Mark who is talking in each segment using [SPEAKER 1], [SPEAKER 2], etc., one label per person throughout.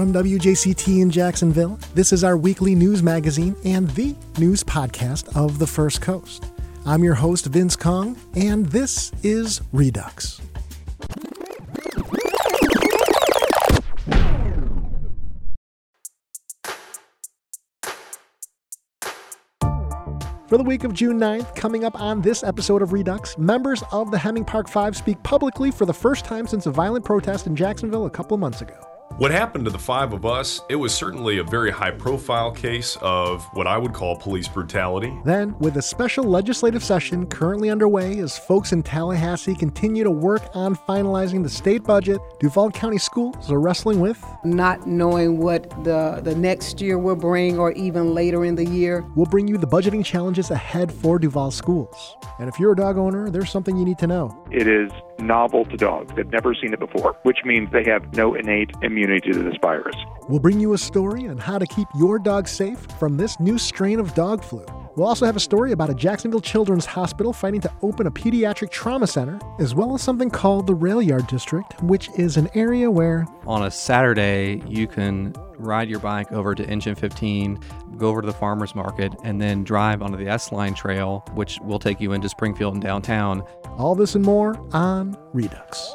[SPEAKER 1] From WJCT in Jacksonville, this is our weekly news magazine and the news podcast of the First Coast. I'm your host, Vince Kong, and this is Redux. For the week of June 9th, coming up on this episode of Redux, members of the Hemming Park Five speak publicly for the first time since a violent protest in Jacksonville a couple of months ago.
[SPEAKER 2] What happened to the five of us, it was certainly a very high-profile case of what I would call police brutality.
[SPEAKER 1] Then, with a special legislative session currently underway as folks in Tallahassee continue to work on finalizing the state budget, Duval County schools are wrestling with
[SPEAKER 3] not knowing what the next year will bring or even later in the year.
[SPEAKER 1] We'll bring you the budgeting challenges ahead for Duval schools. And if you're a dog owner, there's something you need to know.
[SPEAKER 4] It is novel to dogs. They've never seen it before, which means they have no innate immunity to this virus.
[SPEAKER 1] We'll bring you a story on how to keep your dog safe from this new strain of dog flu. We'll also have a story about a Jacksonville Children's Hospital fighting to open a pediatric trauma center, as well as something called the Rail Yard District, which is an area where
[SPEAKER 5] on a Saturday, you can ride your bike over to Engine 15, go over to the farmer's market, and then drive onto the S-Line Trail, which will take you into Springfield and downtown.
[SPEAKER 1] All this and more on Redux.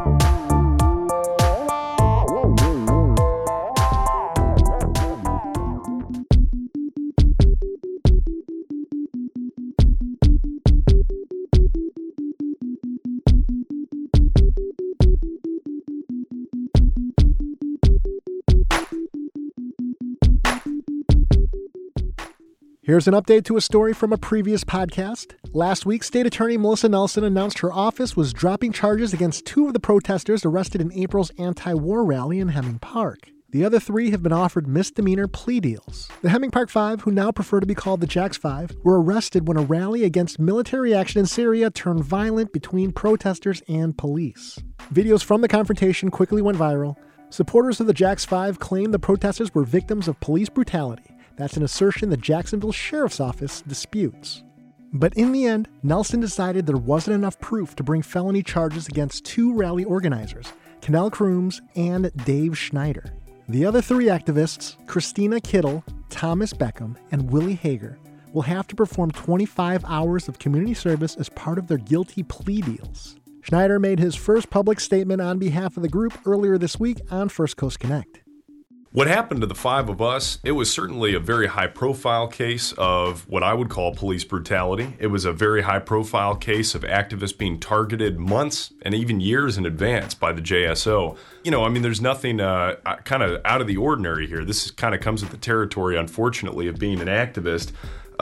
[SPEAKER 1] Here's an update to a story from a previous podcast. Last week, State Attorney Melissa Nelson announced her office was dropping charges against two of the protesters arrested in April's anti-war rally in Hemming Park. The other three have been offered misdemeanor plea deals. The Hemming Park Five, who now prefer to be called the Jacks Five, were arrested when a rally against military action in Syria turned violent between protesters and police. Videos from the confrontation quickly went viral. Supporters of the Jacks Five claimed the protesters were victims of police brutality. That's an assertion the Jacksonville Sheriff's Office disputes. But in the end, Nelson decided there wasn't enough proof to bring felony charges against two rally organizers, Cannell Crooms and Dave Schneider. The other three activists, Christina Kittle, Thomas Beckham, and Willie Hager, will have to perform 25 hours of community service as part of their guilty plea deals. Schneider made his first public statement on behalf of the group earlier this week on First Coast Connect.
[SPEAKER 2] What happened to the five of us, it was certainly a very high-profile case of what I would call police brutality. It was a very high-profile case of activists being targeted months and even years in advance by the JSO. There's nothing kind of out of the ordinary here. This kind of comes with the territory, unfortunately, of being an activist.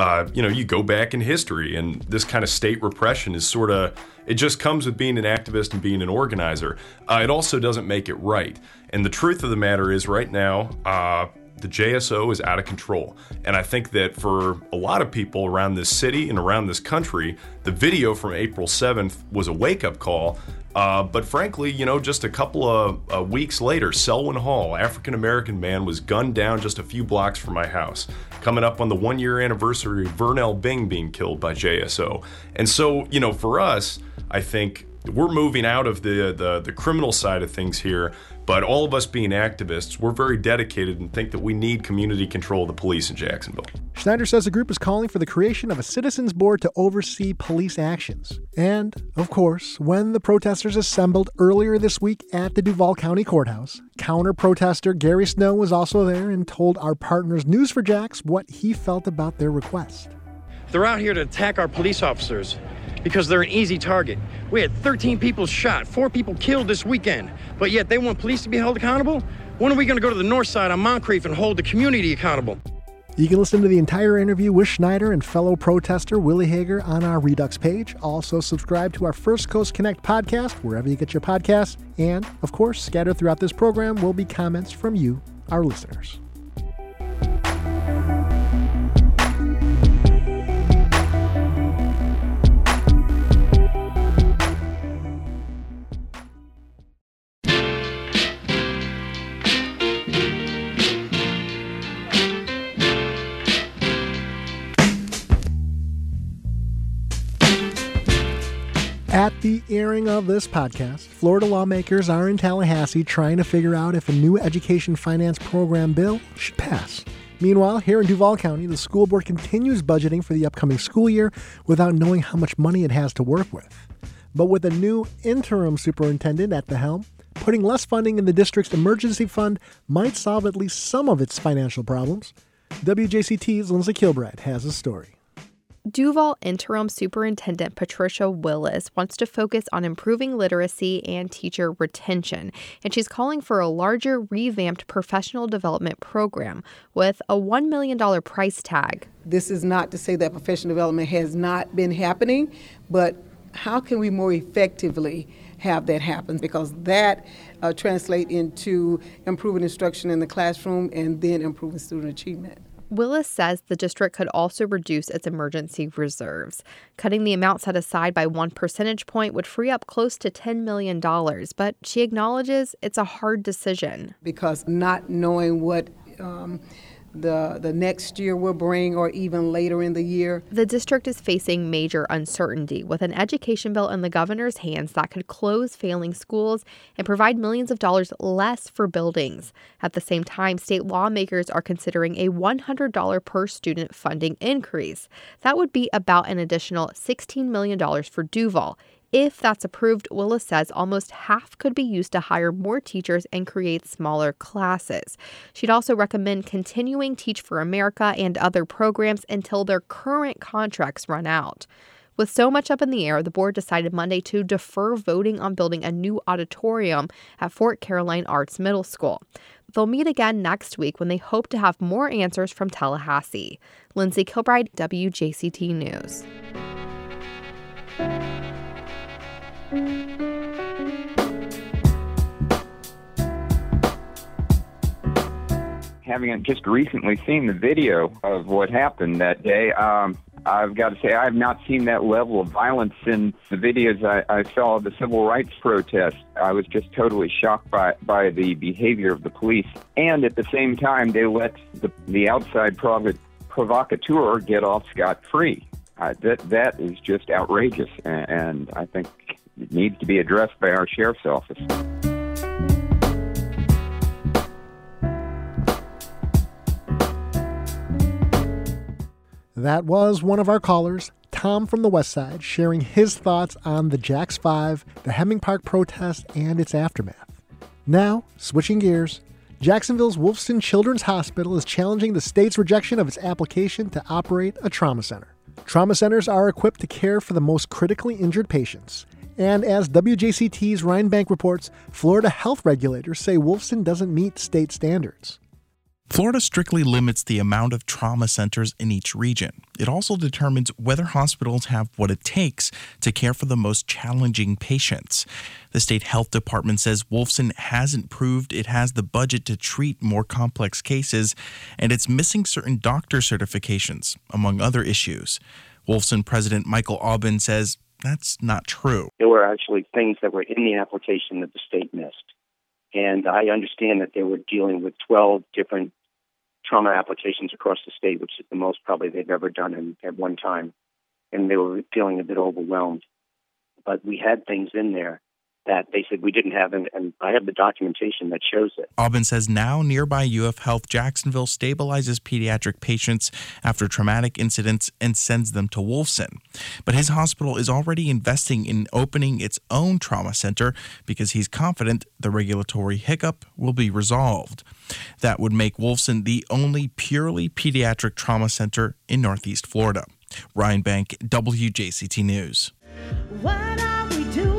[SPEAKER 2] You go back in history, and this kind of state repression is it just comes with being an activist and being an organizer. It also doesn't make it right. And the truth of the matter is right now, the JSO is out of control. And I think that for a lot of people around this city and around this country, the video from April 7th was a wake-up call. But frankly, just a couple of weeks later, Selwyn Hall, African-American man, was gunned down just a few blocks from my house, coming up on the one-year anniversary of Vernell Bing being killed by JSO. And so, for us, I think we're moving out of the criminal side of things here, but all of us being activists, we're very dedicated and think that we need community control of the police in Jacksonville.
[SPEAKER 1] Schneider says the group is calling for the creation of a citizens board to oversee police actions. And, of course, when the protesters assembled earlier this week at the Duval County Courthouse, counter-protester Gary Snow was also there and told our partners News4Jax what he felt about their request.
[SPEAKER 6] They're out here to attack our police officers because they're an easy target. We had 13 people shot, 4 people killed this weekend, but yet they want police to be held accountable? When are we going to go to the north side on Moncrief and hold the community accountable?
[SPEAKER 1] You can listen to the entire interview with Schneider and fellow protester Willie Hager on our Redux page. Also subscribe to our First Coast Connect podcast wherever you get your podcasts. And, of course, scattered throughout this program will be comments from you, our listeners. At the airing of this podcast, Florida lawmakers are in Tallahassee trying to figure out if a new education finance program bill should pass. Meanwhile, here in Duval County, the school board continues budgeting for the upcoming school year without knowing how much money it has to work with. But with a new interim superintendent at the helm, putting less funding in the district's emergency fund might solve at least some of its financial problems. WJCT's Lindsay Kilbride has a story.
[SPEAKER 7] Duval Interim Superintendent Patricia Willis wants to focus on improving literacy and teacher retention, and she's calling for a larger, revamped professional development program with a $1 million price tag.
[SPEAKER 3] This is not to say that professional development has not been happening, but how can we more effectively have that happen? Because that translates into improving instruction in the classroom and then improving student achievement.
[SPEAKER 7] Willis says the district could also reduce its emergency reserves. Cutting the amount set aside by 1 percentage point would free up close to $10 million, but she acknowledges it's a hard decision.
[SPEAKER 3] Because not knowing what the next year will bring or even later in the year.
[SPEAKER 7] The district is facing major uncertainty with an education bill in the governor's hands that could close failing schools and provide millions of dollars less for buildings. At the same time, state lawmakers are considering a $100 per student funding increase. That would be about an additional $16 million for Duval. If that's approved, Willis says almost half could be used to hire more teachers and create smaller classes. She'd also recommend continuing Teach for America and other programs until their current contracts run out. With so much up in the air, the board decided Monday to defer voting on building a new auditorium at Fort Caroline Arts Middle School. They'll meet again next week when they hope to have more answers from Tallahassee. Lindsay Kilbride, WJCT News.
[SPEAKER 8] Having just recently seen the video of what happened that day, I've got to say I have not seen that level of violence since the videos I saw of the civil rights protest. I was just totally shocked by the behavior of the police. And at the same time, they let the outside provocateur get off scot-free. That is just outrageous, and I think it needs to be addressed by our sheriff's office.
[SPEAKER 1] That was one of our callers, Tom from the West Side, sharing his thoughts on the Jax 5, the Hemming Park protest, and its aftermath. Now, switching gears, Jacksonville's Wolfson Children's Hospital is challenging the state's rejection of its application to operate a trauma center. Trauma centers are equipped to care for the most critically injured patients. And as WJCT's Ryan Bank reports, Florida health regulators say Wolfson doesn't meet state standards.
[SPEAKER 9] Florida strictly limits the amount of trauma centers in each region. It also determines whether hospitals have what it takes to care for the most challenging patients. The state health department says Wolfson hasn't proved it has the budget to treat more complex cases, and it's missing certain doctor certifications, among other issues. Wolfson President Michael Aubin says that's not true.
[SPEAKER 10] There were actually things that were in the application that the state missed. And I understand that they were dealing with 12 different trauma applications across the state, which is the most probably they've ever done at one time. And they were feeling a bit overwhelmed. But we had things in there that they said we didn't have, and I have the documentation that shows it.
[SPEAKER 9] Aubin says now nearby UF Health Jacksonville stabilizes pediatric patients after traumatic incidents and sends them to Wolfson. But his hospital is already investing in opening its own trauma center because he's confident the regulatory hiccup will be resolved. That would make Wolfson the only purely pediatric trauma center in Northeast Florida. Ryan Bank, WJCT News.
[SPEAKER 11] What are we doing?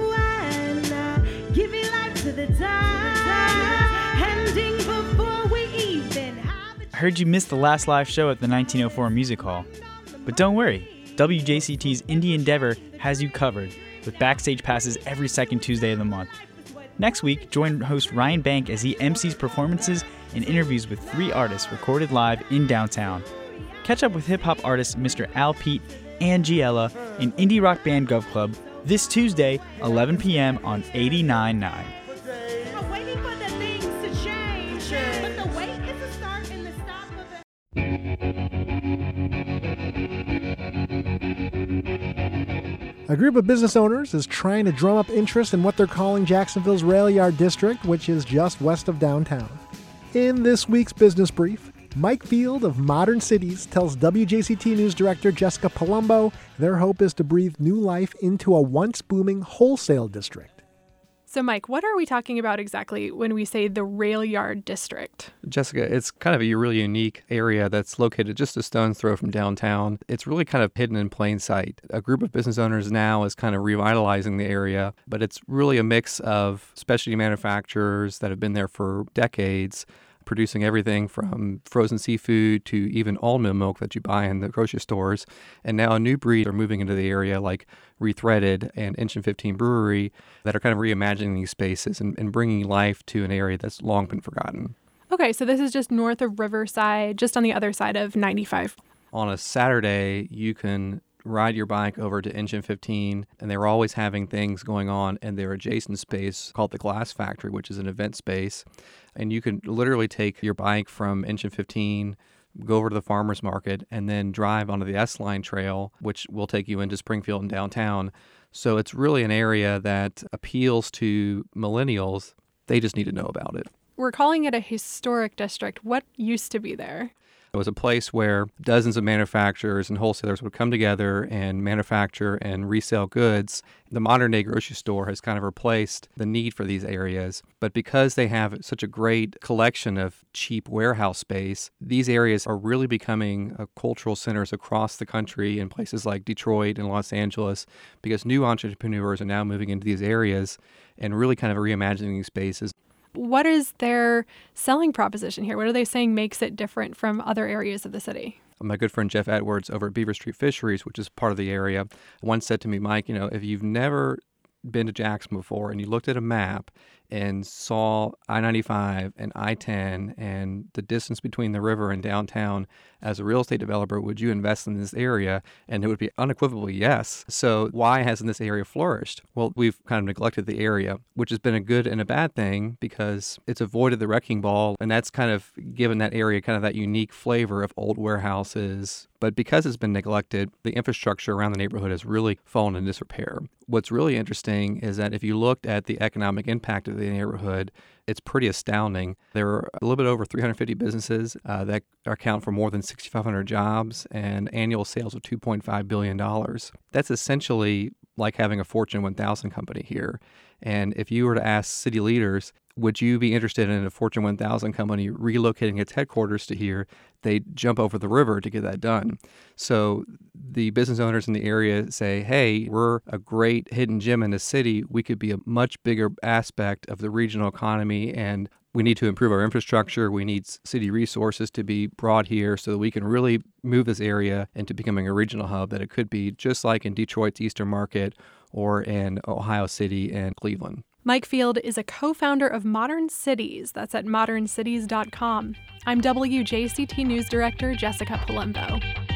[SPEAKER 11] Giving life to the time, ending before we even have a...
[SPEAKER 12] I heard you missed the last live show at the 1904 Music Hall. But don't worry, WJCT's Indie Endeavor has you covered, with backstage passes every second Tuesday of the month. Next week, join host Ryan Bank as he MCs performances and interviews with 3 artists recorded live in downtown. Catch up with hip-hop artists Mr. Al Pete and Giella in Indie Rock Band Gov Club this Tuesday, 11 p.m. on 89.9.
[SPEAKER 1] A group of business owners is trying to drum up interest in what they're calling Jacksonville's Rail Yard District, which is just west of downtown. In this week's Business Brief, Mike Field of Modern Cities tells WJCT News Director Jessica Palumbo their hope is to breathe new life into a once booming wholesale district.
[SPEAKER 13] So, Mike, what are we talking about exactly when we say the Rail Yard District?
[SPEAKER 5] Jessica, it's kind of a really unique area that's located just a stone's throw from downtown. It's really kind of hidden in plain sight. A group of business owners now is kind of revitalizing the area, but it's really a mix of specialty manufacturers that have been there for decades, producing everything from frozen seafood to even almond milk that you buy in the grocery stores. And now a new breed are moving into the area like Rethreaded and Engine 15 Brewery that are kind of reimagining these spaces and bringing life to an area that's long been forgotten.
[SPEAKER 13] Okay, so this is just north of Riverside, just on the other side of 95.
[SPEAKER 5] On a Saturday, you can ride your bike over to Engine 15, and they're always having things going on in their adjacent space called the Glass Factory, which is an event space. And you can literally take your bike from Engine 15, go over to the farmer's market, and then drive onto the S-Line trail, which will take you into Springfield and downtown. So it's really an area that appeals to millennials. They just need to know about it.
[SPEAKER 13] We're calling it a historic district. What used to be there?
[SPEAKER 5] It was a place where dozens of manufacturers and wholesalers would come together and manufacture and resell goods. The modern-day grocery store has kind of replaced the need for these areas. But because they have such a great collection of cheap warehouse space, these areas are really becoming cultural centers across the country in places like Detroit and Los Angeles, because new entrepreneurs are now moving into these areas and really kind of reimagining these spaces.
[SPEAKER 13] What is their selling proposition here? What are they saying makes it different from other areas of the city?
[SPEAKER 5] My good friend Jeff Edwards over at Beaver Street Fisheries, which is part of the area, once said to me, Mike, if you've never been to Jackson before and you looked at a map and saw I-95 and I-10 and the distance between the river and downtown, as a real estate developer, would you invest in this area? And it would be unequivocally yes. So why hasn't this area flourished? Well, we've kind of neglected the area, which has been a good and a bad thing because it's avoided the wrecking ball, and that's kind of given that area kind of that unique flavor of old warehouses. But because it's been neglected, the infrastructure around the neighborhood has really fallen in disrepair. What's really interesting is that if you looked at the economic impact of the neighborhood, it's pretty astounding. There are a little bit over 350 businesses that account for more than 6,500 jobs and annual sales of $2.5 billion. That's essentially like having a Fortune 1000 company here. And if you were to ask city leaders, would you be interested in a Fortune 1000 company relocating its headquarters to here? They'd jump over the river to get that done. So the business owners in the area say, hey, we're a great hidden gem in the city. We could be a much bigger aspect of the regional economy, and we need to improve our infrastructure. We need city resources to be brought here so that we can really move this area into becoming a regional hub that it could be, just like in Detroit's Eastern Market or in Ohio City and Cleveland.
[SPEAKER 13] Mike Field is a co-founder of Modern Cities. That's at moderncities.com. I'm WJCT News Director Jessica Palumbo.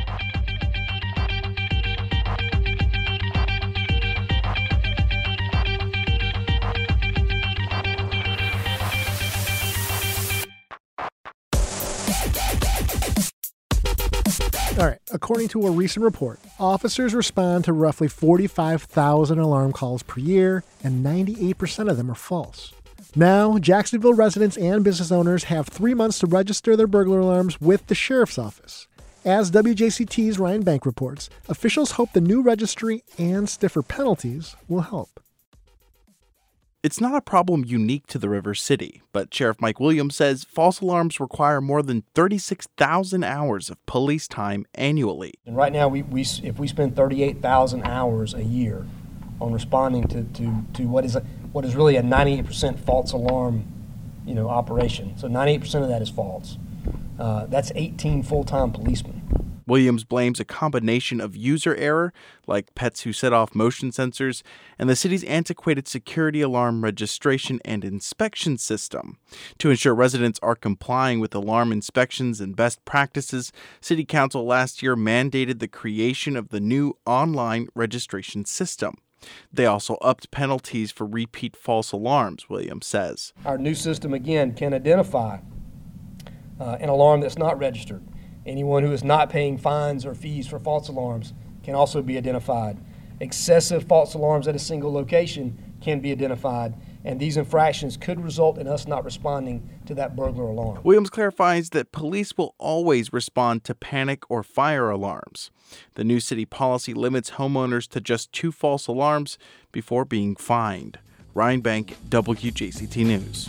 [SPEAKER 1] All right, according to a recent report, officers respond to roughly 45,000 alarm calls per year, and 98% of them are false. Now, Jacksonville residents and business owners have 3 months to register their burglar alarms with the sheriff's office. As WJCT's Ryan Bank reports, officials hope the new registry and stiffer penalties will help.
[SPEAKER 9] It's not a problem unique to the River City, but Sheriff Mike Williams says false alarms require more than 36,000 hours of police time annually.
[SPEAKER 14] And right now, if we spend 38,000 hours a year on responding to what is really a 98% false alarm, operation. So 98% of that is false. That's 18 full-time policemen.
[SPEAKER 9] Williams blames a combination of user error, like pets who set off motion sensors, and the city's antiquated security alarm registration and inspection system. To ensure residents are complying with alarm inspections and best practices, City Council last year mandated the creation of the new online registration system. They also upped penalties for repeat false alarms, Williams says.
[SPEAKER 14] Our new system, again, can identify an alarm that's not registered. Anyone who is not paying fines or fees for false alarms can also be identified. excessive false alarms at a single location can be identified, and these infractions could result in us not responding to that burglar alarm.
[SPEAKER 9] Williams clarifies that police will always respond to panic or fire alarms. The new city policy limits homeowners to just 2 false alarms before being fined. Ryan Bank, WJCT News.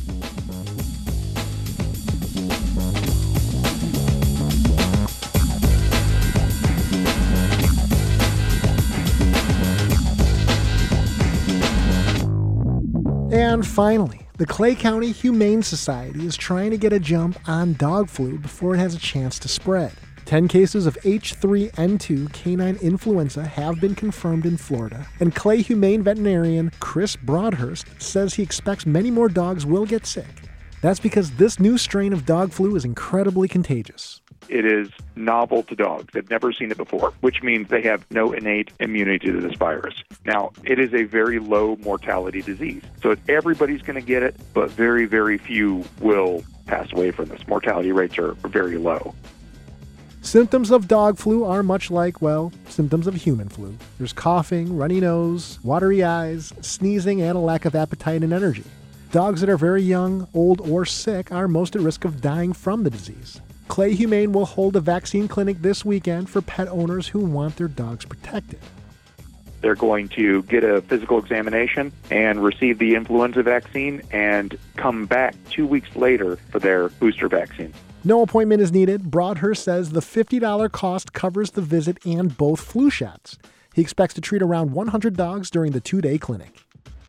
[SPEAKER 1] And finally, the Clay County Humane Society is trying to get a jump on dog flu before it has a chance to spread. 10 cases of H3N2 canine influenza have been confirmed in Florida, and Clay Humane veterinarian Chris Broadhurst says he expects many more dogs will get sick. That's because this new strain of dog flu is incredibly contagious.
[SPEAKER 4] It is novel to dogs. They've never seen it before, which means they have no innate immunity to this virus. Now, it is a very low mortality disease. So everybody's going to get it, but very, very few will pass away from this. Mortality rates are very low.
[SPEAKER 1] Symptoms of dog flu are much like, well, symptoms of human flu. There's coughing, runny nose, watery eyes, sneezing, and a lack of appetite and energy. Dogs that are very young, old, or sick are most at risk of dying from the disease. Clay Humane will hold a vaccine clinic this weekend for pet owners who want their dogs protected.
[SPEAKER 4] They're going to get a physical examination and receive the influenza vaccine and come back 2 weeks later for their booster vaccine.
[SPEAKER 1] No appointment is needed. Broadhurst says the $50 cost covers the visit and both flu shots. He expects to treat around 100 dogs during the 2-day clinic.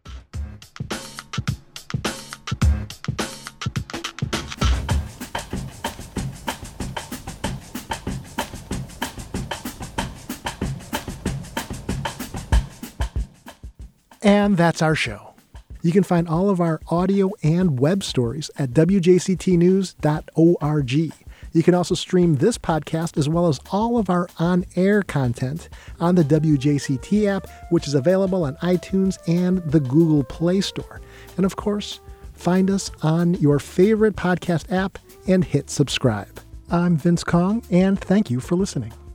[SPEAKER 1] And that's our show. You can find all of our audio and web stories at wjctnews.org. You can also stream this podcast as well as all of our on-air content on the WJCT app, which is available on iTunes and the Google Play Store. And of course, find us on your favorite podcast app and hit subscribe. I'm Vince Kong, and thank you for listening.